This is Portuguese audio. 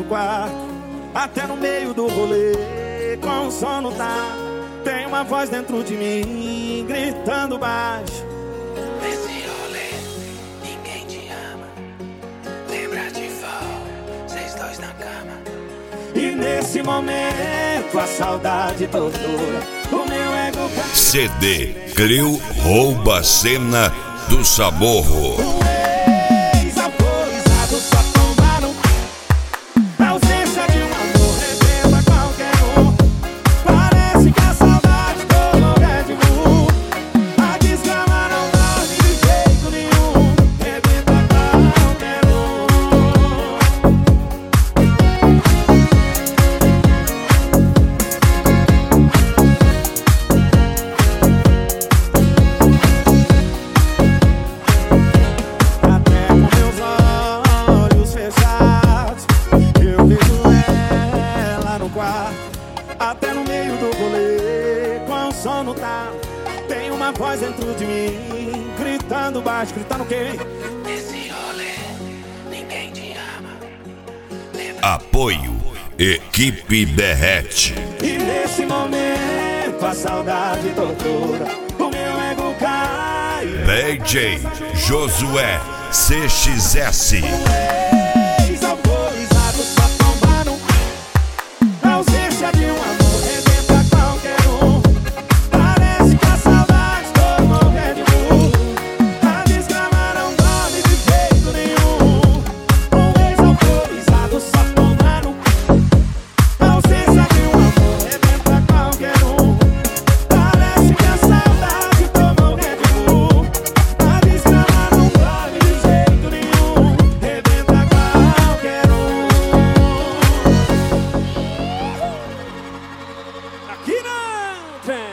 no quarto, até no meio do rolê, com o sono tá. Tem uma voz dentro de mim, gritando baixo. Nesse rolê, ninguém te ama. Lembra de vol, vocês dois na cama. E nesse momento a saudade tortura o meu ego. CD Creu rouba a cena do Saborro. Ex-alcoolizado só tombaram. A ausência de um amor rebenta qualquer um. Parece que a saudade tomou Red Bull. A desgrama não dorme de jeito nenhum. Rebenta qualquer um. Até com meus olhos fechados eu vejo ela no quarto, até no meio do rolê, com o sono tá. Tem uma voz dentro de mim, gritando baixo, gritando quem? Nesse rolê, ninguém te ama. Apoio Equipe Derrete. E nesse momento a saudade tortura o meu ego cai. DJ Josué CXS. Ex-alcoolizado só tombaram. A ausência de um amor rebenta qualquer um. Parece que a saudade tomou Red Bull. A desgrama não dorme de jeito nenhum. Ex-alcoolizado só tombaram. A ausência de um amor rebenta qualquer um. Parece que a saudade tomou Red Bull. A desgrama não dorme de jeito nenhum. Rebenta qualquer um. Aqui não tem.